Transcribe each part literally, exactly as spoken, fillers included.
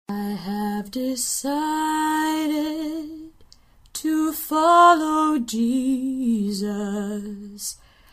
I have decided to follow Jesus.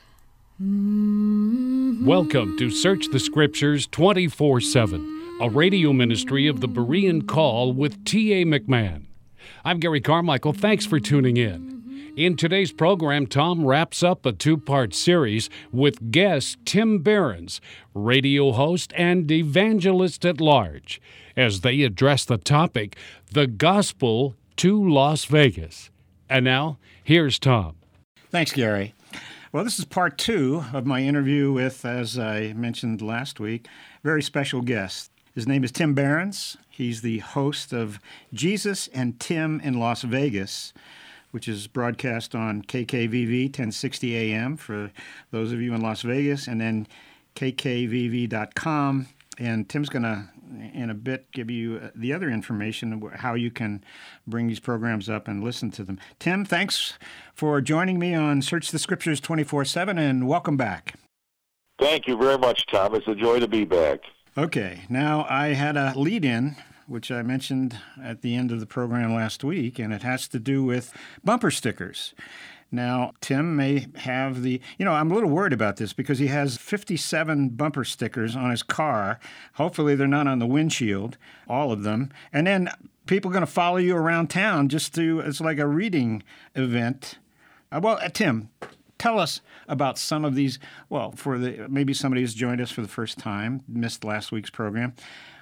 Mm-hmm. Welcome to Search the Scriptures twenty-four seven, a radio ministry of the Berean Call with T A McMahon. I'm Gary Carmichael. Thanks for tuning in. In today's program, Tom wraps up a two-part series with guest Tim Behrens, radio host and evangelist at large, as they address the topic, The Gospel to Las Vegas. And now, here's Tom. Thanks, Gary. Well, this is part two of my interview with, as I mentioned last week, a very special guest. His name is Tim Behrens. He's the host of Jesus and Tim in Las Vegas, which is broadcast on K K V V ten sixty A M for those of you in Las Vegas, and then K K V V dot com. And Tim's going to, in a bit, give you the other information, how you can bring these programs up and listen to them. Tim, thanks for joining me on Search the Scriptures twenty-four seven, and welcome back. Thank you very much, Tom. It's a joy to be back. Okay, now I had a lead-in, which I mentioned at the end of the program last week, and it has to do with bumper stickers. Now, Tim may have the, you know, I'm a little worried about this because he has fifty-seven bumper stickers on his car. Hopefully they're not on the windshield, all of them. And then people are going to follow you around town just to, it's like a reading event. Uh, well, uh, Tim, tell us about some of these, well, for the maybe somebody who's joined us for the first time, missed last week's program.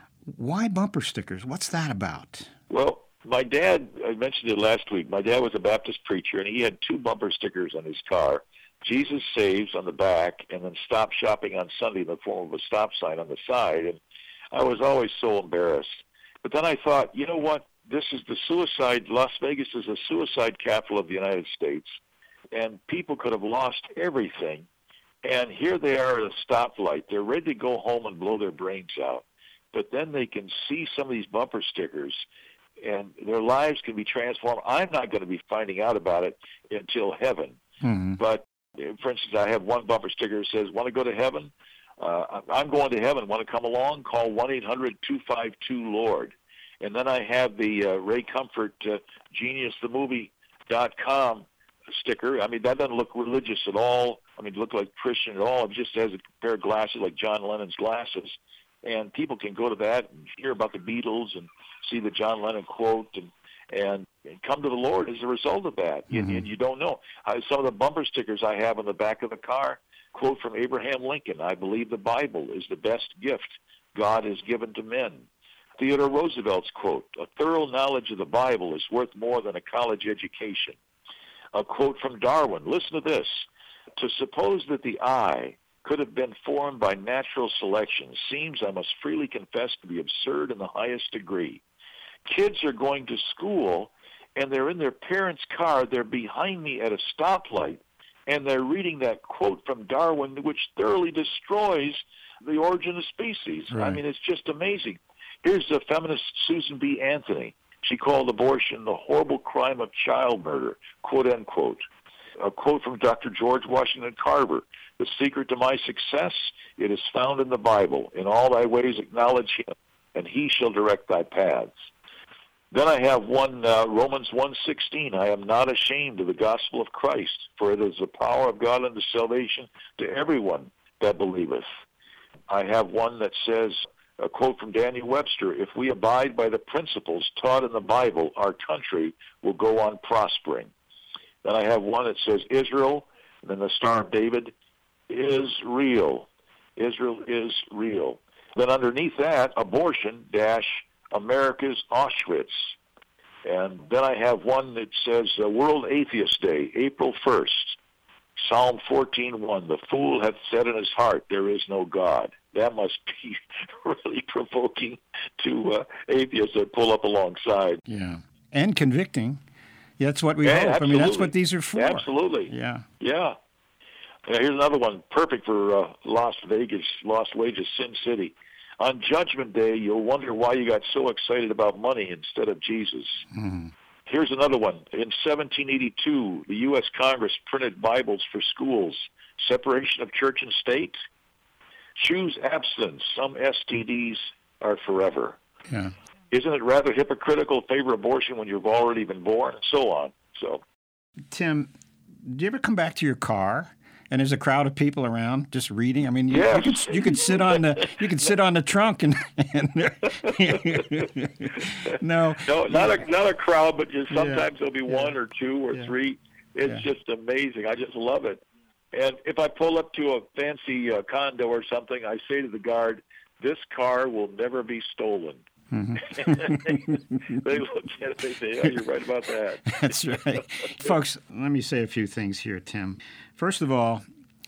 Why bumper stickers? What's that about? Well, my dad, I mentioned it last week, my dad was a Baptist preacher, and he had two bumper stickers on his car, Jesus Saves on the back, and then Stop Shopping on Sunday in the form of a stop sign on the side. And I was always so embarrassed. But then I thought, you know what? This is the suicide, Las Vegas is a suicide capital of the United States, and people could have lost everything. And here they are at a stoplight. They're ready to go home and blow their brains out. But then they can see some of these bumper stickers, and their lives can be transformed. I'm not going to be finding out about it until heaven. Mm-hmm. But, for instance, I have one bumper sticker that says, want to go to heaven? Uh, I'm going to heaven. Want to come along? Call one eight hundred two five two LORD. And then I have the uh, Ray Comfort uh, Genius The Movie dot com sticker. I mean, that doesn't look religious at all. I mean, it look like Christian at all. It just has a pair of glasses like John Lennon's glasses. And people can go to that and hear about the Beatles and see the John Lennon quote and and, and come to the Lord as a result of that. Mm-hmm. And, and you don't know. Uh, some of the bumper stickers I have on the back of the car, quote from Abraham Lincoln, I believe the Bible is the best gift God has given to men. Theodore Roosevelt's quote, a thorough knowledge of the Bible is worth more than a college education. A quote from Darwin, listen to this, to suppose that the eye could have been formed by natural selection seems, I must freely confess, to be absurd in the highest degree. Kids are going to school, and they're in their parents' car. They're behind me at a stoplight, and they're reading that quote from Darwin, which thoroughly destroys the origin of species. Right. I mean, it's just amazing. Here's the feminist Susan B. Anthony. She called abortion the horrible crime of child murder, quote, unquote. A quote from Doctor George Washington Carver, the secret to my success, it is found in the Bible. In all thy ways acknowledge him, and he shall direct thy paths. Then I have one, uh, Romans one sixteen, I am not ashamed of the gospel of Christ, for it is the power of God unto salvation to everyone that believeth. I have one that says, a quote from Daniel Webster, if we abide by the principles taught in the Bible, our country will go on prospering. Then I have one that says Israel, and then the Star of David is real. Israel is real. Then underneath that, abortion dash America's Auschwitz. And then I have one that says uh, World Atheist Day, April first. Psalm fourteen one, the fool hath said in his heart, there is no God. That must be really provoking to uh, atheists that pull up alongside. Yeah, and convicting. Yeah, that's what we yeah, hope. Absolutely. I mean, that's what these are for. Absolutely. Yeah. Yeah. Now, here's another one, perfect for uh, Las Vegas, Las Vegas, Sin City. On Judgment Day, you'll wonder why you got so excited about money instead of Jesus. Mm-hmm. Here's another one. In seventeen eighty-two, the U S Congress printed Bibles for schools. Separation of church and state. Choose abstinence. Some S T Ds are forever. Yeah. isn't it rather hypocritical to favor abortion when you've already been born, and so on. So, Tim, do you ever come back to your car and there's a crowd of people around just reading? I mean, you, yes. you could you could sit on the you could sit on the trunk and, and no, no, not a not a crowd, but just sometimes yeah. there'll be yeah. one or two or yeah. three. It's yeah. just amazing. I just love it. And if I pull up to a fancy uh, condo or something, I say to the guard, "This car will never be stolen." Mm-hmm. They look at it, they say, "Yeah, you're right about that." That's right. Folks, let me say a few things here, Tim. First of all,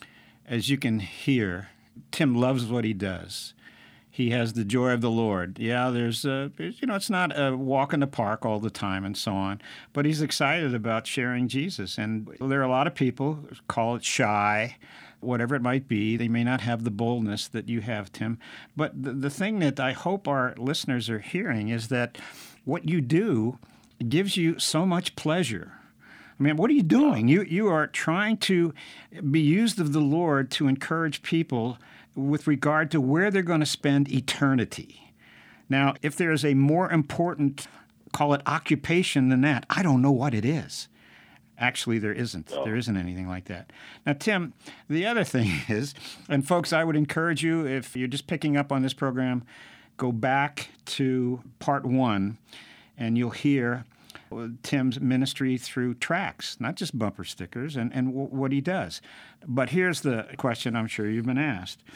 as you can hear, Tim loves what he does. He has the joy of the Lord. Yeah, there's, a, you know, it's not a walk in the park all the time and so on, but he's excited about sharing Jesus. And there are a lot of people, call it shy, whatever it might be. They may not have the boldness that you have, Tim. But the, the thing that I hope our listeners are hearing is that what you do gives you so much pleasure. I mean, what are you doing? You you are trying to be used of the Lord to encourage people with regard to where they're going to spend eternity. Now, if there is a more important, call it occupation than that, I don't know what it is. Actually, there isn't. No. There isn't anything like that. Now, Tim, the other thing is, and folks, I would encourage you, if you're just picking up on this program, go back to part one, and you'll hear Tim's ministry through tracts, not just bumper stickers, and, and w- what he does. But here's the question I'm sure you've been asked.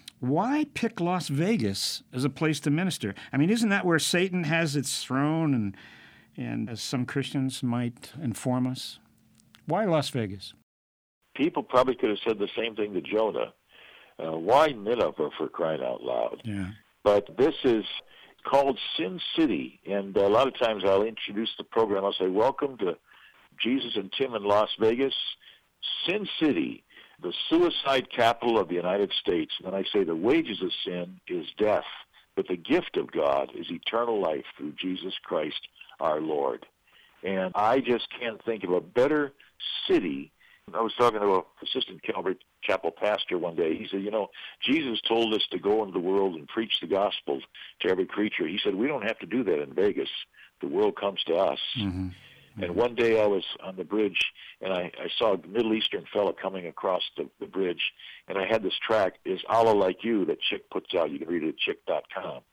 Why pick Las Vegas as a place to minister? I mean, isn't that where Satan has its throne, and, and as some Christians might inform us? Why Las Vegas? People probably could have said the same thing to Jonah. Uh, why Nineveh, for crying out loud? Yeah. But this is called Sin City, and a lot of times I'll introduce the program. I'll say, "Welcome to Jesus and Tim in Las Vegas, Sin City, the suicide capital of the United States." And then I say, "The wages of sin is death, but the gift of God is eternal life through Jesus Christ our Lord." And I just can't think of a better city. I was talking to an assistant Calvary Chapel pastor one day. He said, "You know, Jesus told us to go into the world and preach the gospel to every creature." He said, "We don't have to do that in Vegas. The world comes to us." Mm-hmm. Mm-hmm. And one day I was on the bridge, and I, I saw a Middle Eastern fellow coming across the, the bridge, and I had this tract, "Is Allah Like You?" that Chick puts out. You can read it at chick dot com.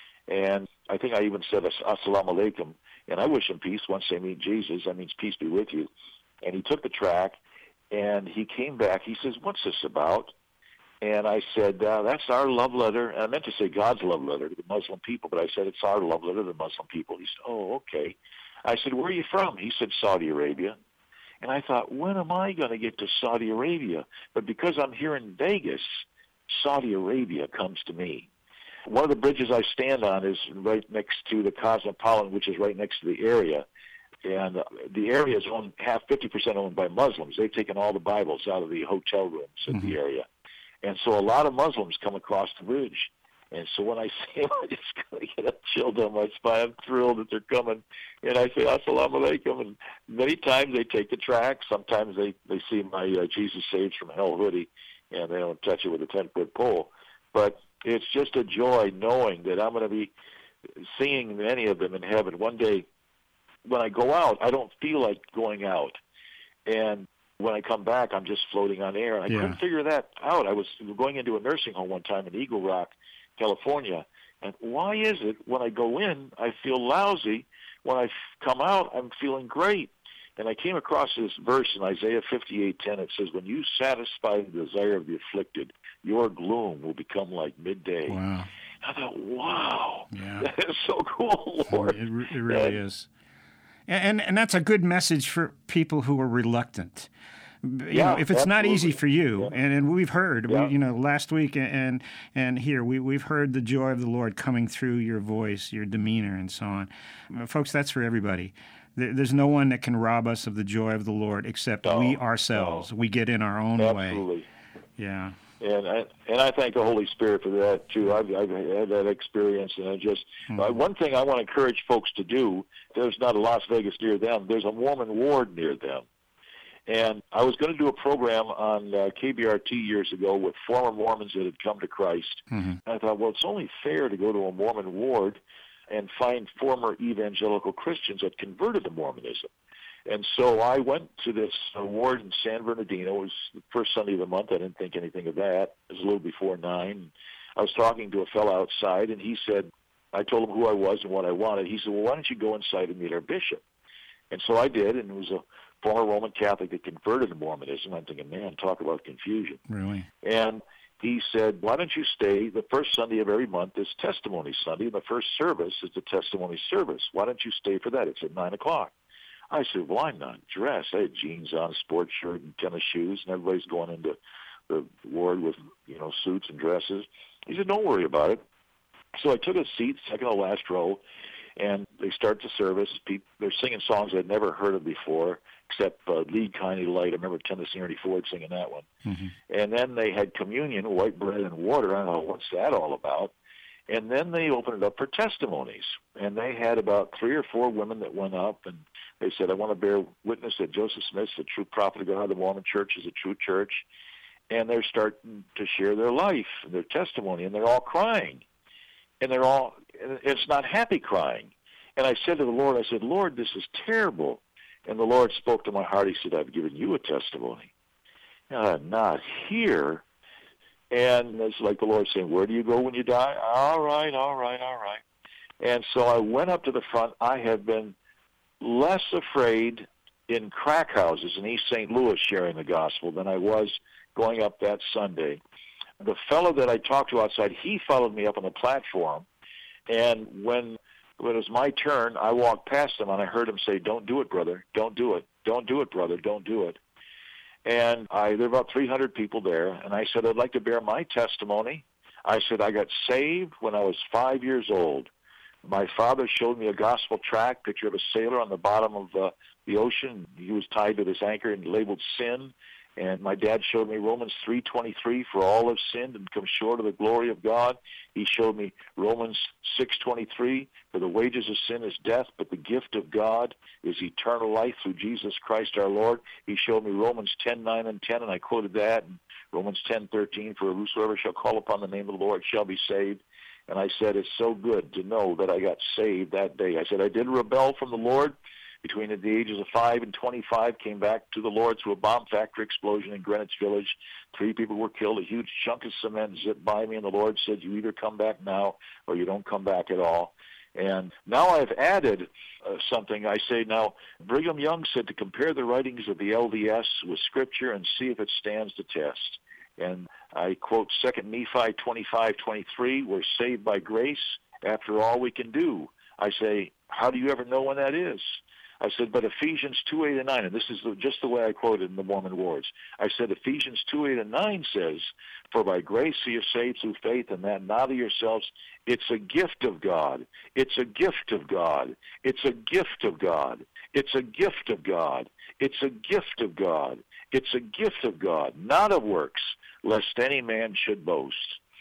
And I think I even said, "Assalamu alaikum," and I wish him peace. Once they meet Jesus, that means peace be with you. And he took the tract, and he came back. He says, "What's this about?" And I said, uh, "That's our love letter." And I meant to say God's love letter to the Muslim people, but I said it's our love letter to the Muslim people. He said, "Oh, okay." I said, "Where are you from?" He said, "Saudi Arabia." And I thought, when am I going to get to Saudi Arabia? But because I'm here in Vegas, Saudi Arabia comes to me. One of the bridges I stand on is right next to the Cosmopolitan, which is right next to the area. And uh, the area is owned, half, fifty percent owned by Muslims. They've taken all the Bibles out of the hotel rooms in mm-hmm. the area. And so a lot of Muslims come across the bridge. And so when I see them, I just kind of get a chill down my spine. I'm thrilled that they're coming. And I say, "Assalamu alaikum." And many times they take the track. Sometimes they, they see my uh, Jesus Saves from Hell hoodie, and they don't touch it with a ten-foot pole. But it's just a joy knowing that I'm going to be seeing many of them in heaven. One day, when I go out, I don't feel like going out. And when I come back, I'm just floating on air. And I yeah. couldn't figure that out. I was going into a nursing home one time in Eagle Rock, California. And why is it when I go in, I feel lousy? When I come out, I'm feeling great. And I came across this verse in Isaiah fifty-eight ten. It says, "When you satisfy the desire of the afflicted, your gloom will become like midday." Wow. I thought, wow, yeah. that is so cool, Lord. It, it really and, is. And, and that's a good message for people who are reluctant. You yeah, know, if it's absolutely. not easy for you, yeah. and, and we've heard, yeah. we, you know, last week and and here, we, we've heard the joy of the Lord coming through your voice, your demeanor, and so on. Folks, that's for everybody. There, there's no one that can rob us of the joy of the Lord except no, we ourselves. No. We get in our own absolutely. way. Absolutely. Yeah. And I, and I thank the Holy Spirit for that, too. I've, I've had that experience. And I just mm-hmm. uh, one thing I want to encourage folks to do, there's not a Las Vegas near them. There's a Mormon ward near them. And I was going to do a program on uh, K B R T years ago with former Mormons that had come to Christ. Mm-hmm. And I thought, well, it's only fair to go to a Mormon ward and find former evangelical Christians that converted to Mormonism. And so I went to this award in San Bernardino. It was the first Sunday of the month. I didn't think anything of that. It was a little before nine. I was talking to a fellow outside, and he said, I told him who I was and what I wanted. He said, well, why don't you go inside and meet our bishop? And so I did, and it was a former Roman Catholic that converted to Mormonism. I'm thinking, man, talk about confusion. Really? And he said, why don't you stay the first Sunday of every month is Testimony Sunday, and the first service is the Testimony service. Why don't you stay for that? It's at nine o'clock. I said, well, I'm not dressed. I had jeans on, a sports shirt, and tennis shoes, and everybody's going into the ward with, you know, suits and dresses. He said, don't worry about it. So I took a seat, second to last row, and they start the service. People, they're singing songs I'd never heard of before, except uh, Lead Kindly Light. I remember Tennessee Ernie Ford singing that one. Mm-hmm. And then they had communion, white bread and water. I don't know, what's that all about? And then they opened it up for testimonies. And they had about three or four women that went up, and they said, I want to bear witness that Joseph Smith's the true prophet of God. The Mormon Church is a true church. And they're starting to share their life, their testimony, and they're all crying. And they're all, it's not happy crying. And I said to the Lord, I said, Lord, this is terrible. And the Lord spoke to my heart. He said, I've given you a testimony. Uh, not here. And it's like the Lord saying, where do you go when you die? All right, all right, all right. And so I went up to the front. I have been less afraid in crack houses in East Saint Louis sharing the gospel than I was going up that Sunday. The fellow that I talked to outside, he followed me up on the platform. And when, when it was my turn, I walked past him, and I heard him say, don't do it, brother. Don't do it. Don't do it, brother. Don't do it. And I, there were about three hundred people there, and I said, I'd like to bear my testimony. I said, I got saved when I was five years old. My father showed me a gospel tract, picture of a sailor on the bottom of uh, the ocean. He was tied to this anchor and labeled sin. And my dad showed me Romans three twenty-three, for all have sinned and come short of the glory of God. He showed me Romans six twenty-three, for the wages of sin is death, but the gift of God is eternal life through Jesus Christ our Lord. He showed me Romans ten nine and ten, and I quoted that, and Romans ten thirteen, for whosoever shall call upon the name of the Lord shall be saved. And I said, it's so good to know that I got saved that day. I said, I did rebel from the Lord between the ages of five and twenty-five, came back to the Lord through a bomb factory explosion in Greenwich Village. Three people were killed. A huge chunk of cement zipped by me, and the Lord said, you either come back now or you don't come back at all. And now I've added uh, something. I say now, Brigham Young said to compare the writings of the L D S with Scripture and see if it stands the test. And I quote Second Nephi twenty-five twenty-three, we're saved by grace after all we can do. I say, how do you ever know when that is? I said, but Ephesians two eight and nine, and this is just the way I quoted in the Mormon Words. I said, Ephesians two eight and nine says, for by grace you are saved through faith, and that not of yourselves. It's a gift of God. It's a gift of God. It's a gift of God. It's a gift of God. It's a gift of God. It's a gift of God, not of works, lest any man should boast.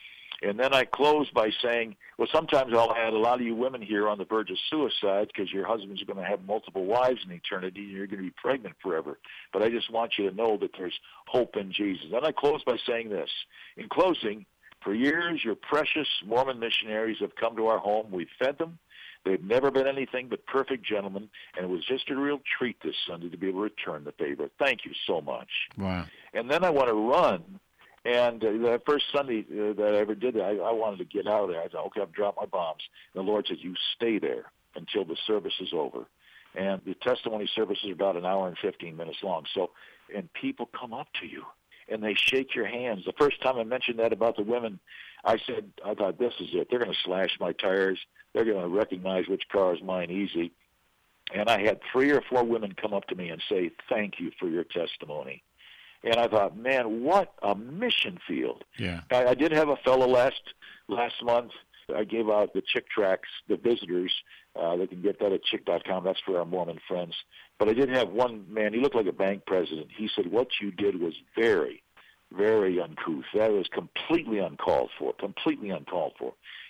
And then I close by saying, well, sometimes I'll add a lot of you women here on the verge of suicide because your husbands are going to have multiple wives in eternity and you're going to be pregnant forever. But I just want you to know that there's hope in Jesus. Then I close by saying this. In closing, for years, your precious Mormon missionaries have come to our home. We've fed them. They've never been anything but perfect gentlemen, and it was just a real treat this Sunday to be able to return the favor. Thank you so much. Wow. And then I want to run. And uh, that first Sunday uh, that I ever did that, I, I wanted to get out of there. I thought, okay, I've dropped my bombs. And the Lord said, you stay there until the service is over. And the testimony service is about an hour and fifteen minutes long. So, and people come up to you, and they shake your hands. The first time I mentioned that about the women, I said, I thought, this is it. They're going to slash my tires. They're going to recognize which car is mine easy. And I had three or four women come up to me and say, thank you for your testimony. And I thought, man, what a mission field. Yeah. I, I did have a fellow last last month. I gave out the Chick tracts, the visitors. Uh, they can get that at chick dot com. That's for our Mormon friends. But I did have one man. He looked like a bank president. He said, what you did was very, very uncouth. That was completely uncalled for, completely uncalled for.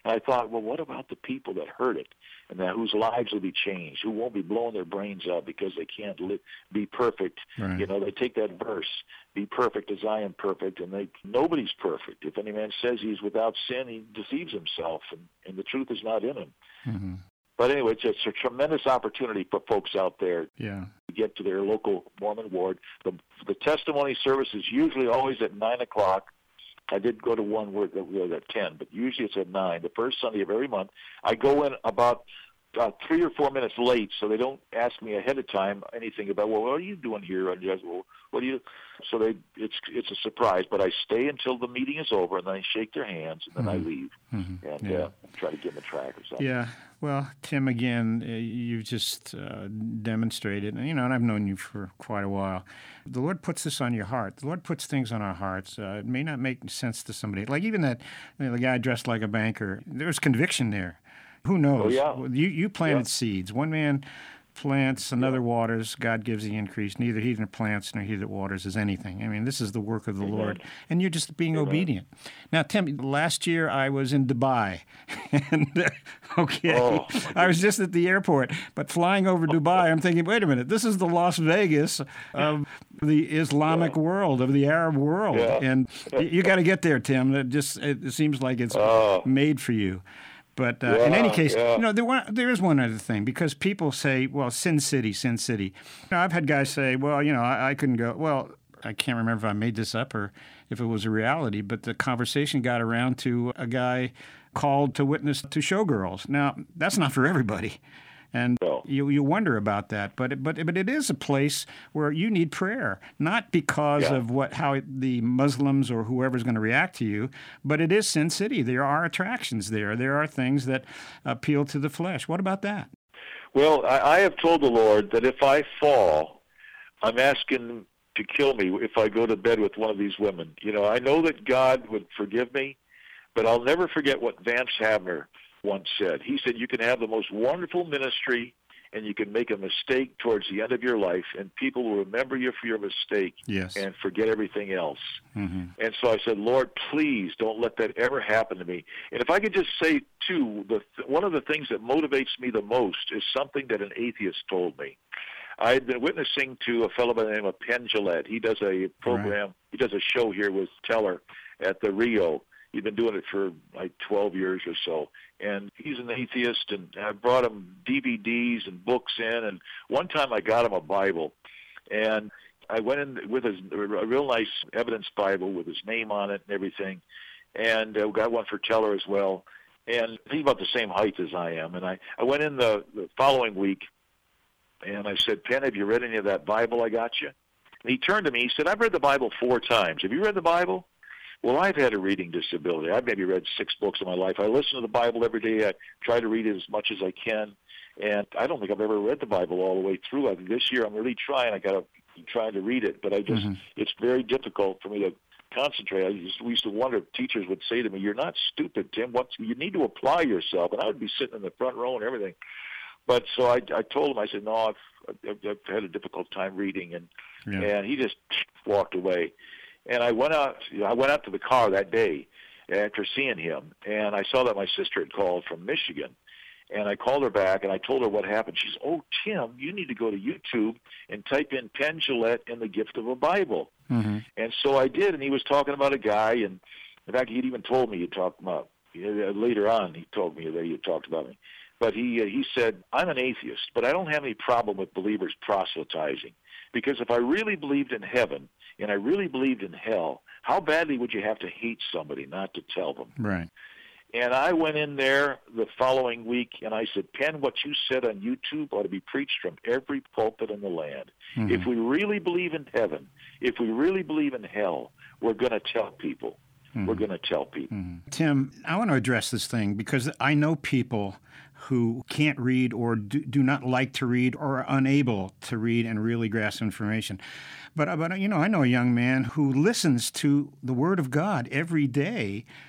And I thought, well, what about the people that heard it and that whose lives will be changed, who won't be blowing their brains out because they can't li- be perfect? Right. You know, they take that verse, be perfect as I am perfect, and they nobody's perfect. If any man says he's without sin, he deceives himself, and, and the truth is not in him. Mm-hmm. But anyway, it's, it's a tremendous opportunity for folks out there Yeah. to get to their local Mormon ward. The, the testimony service is usually always at nine o'clock. I did go to one where it was at ten, but usually it's at nine, the first Sunday of every month. I go in about uh, three or four minutes late, so they don't ask me ahead of time anything about, well, what are you doing here? And just, well, what do you? So they, it's it's a surprise, but I stay until the meeting is over, and then I shake their hands, and then Mm-hmm. I leave Mm-hmm. and Yeah. uh, try to give them a track or something. Yeah. Well, Tim, again, uh, you've just uh, demonstrated, and, you know, and I've known you for quite a while. The Lord puts this on your heart. The Lord puts things on our hearts. Uh, it may not make sense to somebody. Like even that, you know, the guy dressed like a banker, there was conviction there. Who knows? Oh, yeah. Well, You, you planted Yeah. seeds. One man plants, another waters, God gives the increase. Neither he that plants nor he that waters is anything. I mean, this is the work of the Amen. Lord, and you're just being Amen. obedient. Now, Tim, last year I was in Dubai, and uh, okay, Oh. I was just at the airport, but flying over Dubai, I'm thinking, wait a minute, this is the Las Vegas of the Islamic Yeah. world, of the Arab world, Yeah. and you, you got to get there, Tim. It just it, it seems like it's Oh. made for you. But uh, in any Yeah, case, yeah. you know, there, one, there is one other thing, because people say, well, Sin City, Sin City. You know, I've had guys say, well, you know, I, I couldn't go. Well, I can't remember if I made this up or if it was a reality, but the conversation got around to a guy called to witness to showgirls. Now, that's not for everybody. And No. you you wonder about that, but it, but but it is a place where you need prayer, not because Yeah. of what how the Muslims or whoever's going to react to you, but it is Sin City. There are attractions there. There are things that appeal to the flesh. What about that? Well, I, I have told the Lord that if I fall, I'm asking to kill me if I go to bed with one of these women. You know, I know that God would forgive me, but I'll never forget what Vance Havner once said. He said, you can have the most wonderful ministry and you can make a mistake towards the end of your life, and people will remember you for your mistake Yes. and forget everything else. Mm-hmm. And so I said, Lord, please don't let that ever happen to me. And if I could just say, too, the, one of the things that motivates me the most is something that an atheist told me. I had been witnessing to a fellow by the name of Penn Jillette. He does a program, he does a show here with Teller at the Rio. He's been doing it for like twelve years or so. And he's an atheist, and I brought him D V Ds and books in. And one time I got him a Bible, and I went in with his, a real nice evidence Bible with his name on it and everything. And uh, got one for Teller as well. And he's about the same height as I am. And I, I went in the, the following week, and I said, Penn, have you read any of that Bible I got you? And he turned to me, he said, I've read the Bible four times. Have you read the Bible? Well, I've had a reading disability. I've maybe read six books in my life. I listen to the Bible every day. I try to read it as much as I can. And I don't think I've ever read the Bible all the way through. I think this year I'm really trying. I got to try to read it. But I just, Mm-hmm. it's very difficult for me to concentrate. I just, we used to wonder if teachers would say to me, you're not stupid, Tim. What, you need to apply yourself. And I would be sitting in the front row and everything. But so I, I told him, I said, no, I've, I've, I've had a difficult time reading. And, Yeah. and he just walked away. And I went out. I went out to the car that day after seeing him, and I saw that my sister had called from Michigan, and I called her back and I told her what happened. She said, "Oh, Tim, you need to go to YouTube and type in Penn Jillette and the Gift of a Bible." Mm-hmm. And so I did, and he was talking about a guy, and in fact, he'd even told me he talked about later on. He told me that he had talked about me, but he uh, he said, "I'm an atheist, but I don't have any problem with believers proselytizing, because if I really believed in heaven and I really believed in hell, how badly would you have to hate somebody not to tell them?" Right. And I went in there the following week, and I said, Penn, what you said on YouTube ought to be preached from every pulpit in the land. Mm-hmm. If we really believe in heaven, if we really believe in hell, we're going to tell people. Mm-hmm. We're going to tell people. Mm-hmm. Tim, I want to address this thing because I know people who can't read or do, do not like to read or are unable to read and really grasp information. But, but, you know, I know a young man who listens to the Word of God every day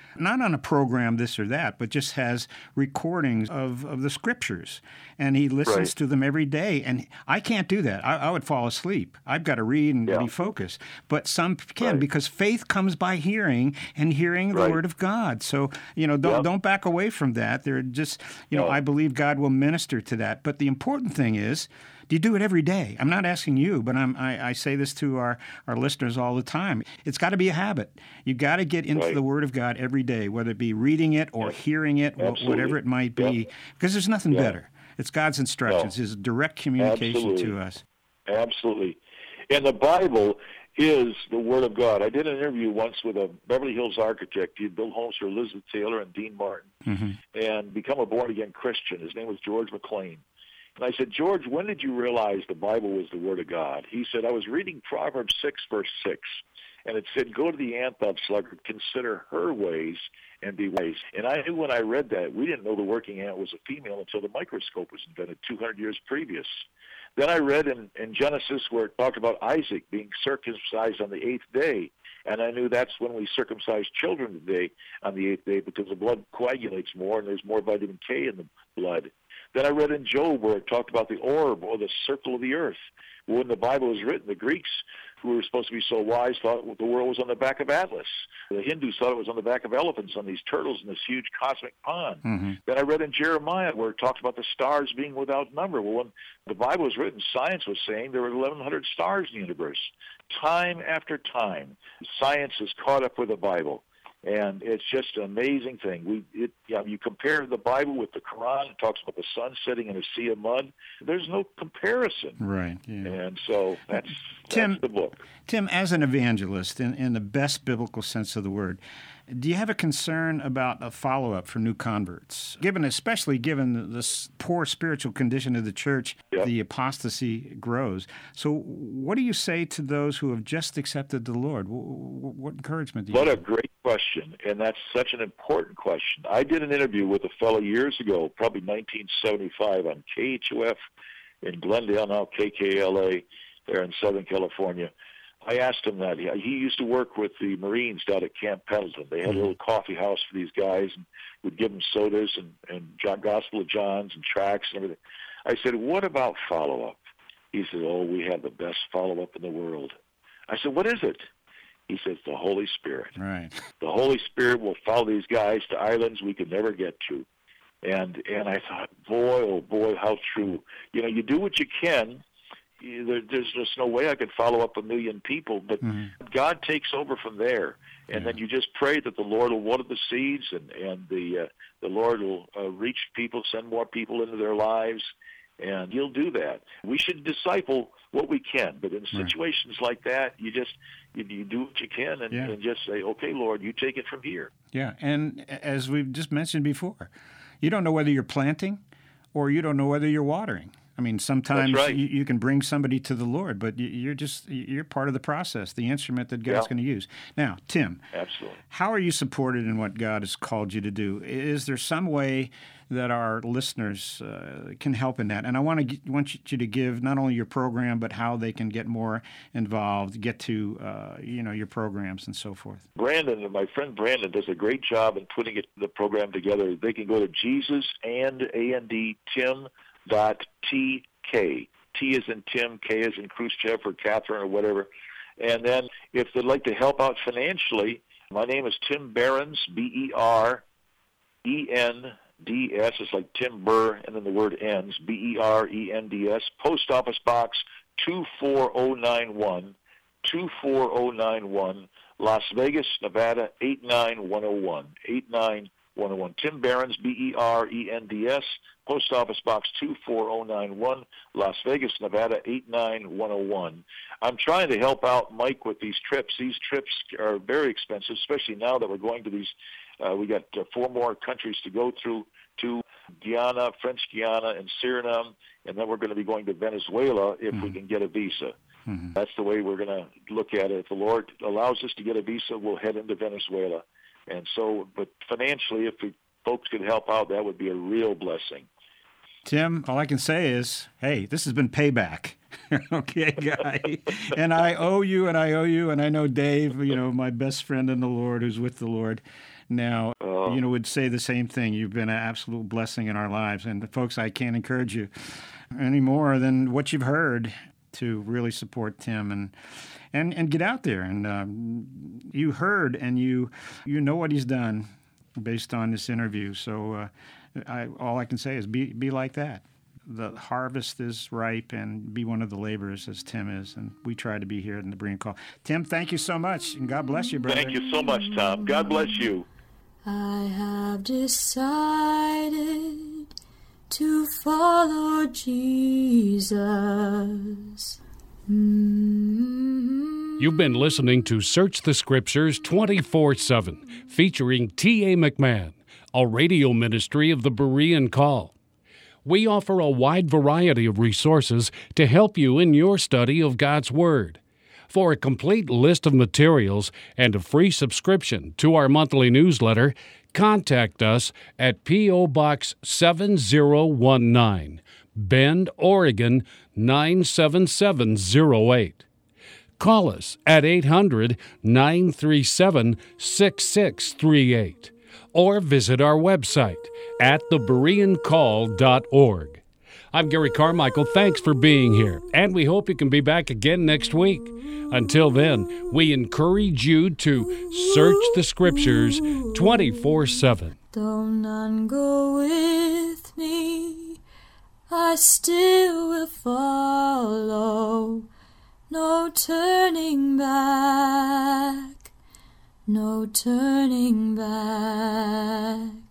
not on a program, this or that, but just has recordings of, of the scriptures. And he listens Right. to them every day. And I can't do that. I, I would fall asleep. I've got to read and Yeah. be focused. But some can, Right. because faith comes by hearing, and hearing the Right. Word of God. So, you know, don't, Yep. don't back away from that. They're just, you know, No. I believe God will minister to that. But the important thing is, do you do it every day? I'm not asking you, but I'm, I, I say this to our, our listeners all the time. It's got to be a habit. You've got to get into Right. the Word of God every day, whether it be reading it or Yep. hearing it, wh- Absolutely. whatever it might be, Yep. because there's nothing Yeah. better. It's God's instructions, No. His direct communication Absolutely. to us. Absolutely. And the Bible is the Word of God. I did an interview once with a Beverly Hills architect. He had built homes for Elizabeth Taylor and Dean Martin Mm-hmm. and become a born-again Christian. His name was George McLean. And I said, George, when did you realize the Bible was the Word of God? He said, I was reading Proverbs six, verse six, and it said, go to the ant, thou sluggard, consider her ways and be wise. And I knew when I read that, we didn't know the working ant was a female until the microscope was invented two hundred years previous. Then I read in, in Genesis where it talked about Isaac being circumcised on the eighth day. And I knew that's when we circumcise children today on the eighth day because the blood coagulates more and there's more vitamin K in the blood. Then I read in Job where it talked about the orb or the circle of the earth. When the Bible was written, the Greeks, who were supposed to be so wise, thought the world was on the back of Atlas. The Hindus thought it was on the back of elephants on these turtles in this huge cosmic pond. Mm-hmm. Then I read in Jeremiah where it talks about the stars being without number. Well, when the Bible was written, science was saying there were eleven hundred stars in the universe. Time after time, science has caught up with the Bible. And it's just an amazing thing. We, it, you know, you compare the Bible with the Quran. It talks about the sun setting in a sea of mud. There's no comparison. Right. Yeah. And so that's, Tim- that's the book. Tim, as an evangelist, in, in the best biblical sense of the word, do you have a concern about a follow-up for new converts? Given, especially given this poor spiritual condition of the church, Yep. the apostasy grows. So what do you say to those who have just accepted the Lord? What, what encouragement do you What a give? great question, and that's such an important question. I did an interview with a fellow years ago, probably nineteen seventy-five, on K H O F in Glendale, now K K L A, there in Southern California. I asked him that. He he used to work with the Marines down at Camp Pendleton. They had a little coffee house for these guys and would give them sodas and, and John, Gospel of John's and tracts and everything. I said, what about follow-up? He said, oh, we have the best follow-up in the world. I said, what is it? He says, the Holy Spirit. Right. The Holy Spirit will follow these guys to islands we could never get to. And and I thought, boy, oh boy, how true. You know, you do what you can. You- There, there's just no way I could follow up a million people, but Mm-hmm. God takes over from there. And then you just pray that the Lord will water the seeds, and and the uh, the Lord will uh, reach people, send more people into their lives, and He'll do that. We should disciple what we can, but in situations like that, you just you, you do what you can, and, Yeah. and just say, okay, Lord, you take it from here. Yeah, and as we've just mentioned before, you don't know whether you're planting or you don't know whether you're watering. I mean, sometimes That's right. you, you can bring somebody to the Lord, but you- you're just you're part of the process, the instrument that God's Yeah. going to use. Now, Tim, Absolutely. how are you supported in what God has called you to do? Is there some way that our listeners uh, can help in that? And I want to get, want you to give not only your program, but how they can get more involved, get to uh, you know your programs and so forth. Brandon, my friend Brandon, does a great job in putting it, the program together. They can go to Jesus and A N D Tim dot T K. T is in Tim, K is in Khrushchev or Catherine or whatever. And then if they'd like to help out financially, my name is Tim Behrens, B E R E N D S. It's like Tim Burr and then the word ends, B E R E N D S. Post Office Box two four zero nine one, two four zero nine one, Las Vegas, Nevada eight nine one zero one, eight nine one zero one. Tim Behrens, B E R E N D S, Post Office Box two four zero nine one, Las Vegas, Nevada eight nine one zero one. I'm trying to help out Mike with these trips. These trips are very expensive, especially now that we're going to these. Uh, we got uh, four more countries to go through, to Guyana, French Guiana, and Suriname, and then we're going to be going to Venezuela if we can get a visa. Mm-hmm. That's the way we're going to look at it. If the Lord allows us to get a visa, we'll head into Venezuela. And so, but financially, if we, folks could help out, that would be a real blessing. Tim, all I can say is, hey, this has been payback. Okay, guy. And I owe you, and I owe you, and I know Dave, you know, my best friend in the Lord who's with the Lord. now, Oh. you know, would say the same thing. You've been an absolute blessing in our lives. And folks, I can't encourage you any more than what you've heard to really support Tim and and, and get out there. And um, you heard and you you know what he's done based on this interview. So uh, I, all I can say is be be like that. The harvest is ripe, and be one of the laborers as Tim is. And we try to be here in the Berean Call. Tim, thank you so much, and God bless you, brother. Thank you so much, Tom. God bless you. I have decided to follow Jesus. Mm-hmm. You've been listening to Search the Scriptures twenty-four seven, featuring T A. McMahon, a radio ministry of the Berean Call. We offer a wide variety of resources to help you in your study of God's Word. For a complete list of materials and a free subscription to our monthly newsletter, contact us at P O. Box seven zero one nine, Bend, Oregon nine seven seven zero eight. Call us at eight hundred, nine three seven, six six three eight or visit our website at the berean call dot org. I'm Gary Carmichael. Thanks for being here, and we hope you can be back again next week. Until then, we encourage you to search the Scriptures twenty-four seven. Though none go with me, I still will follow. No turning back, no turning back.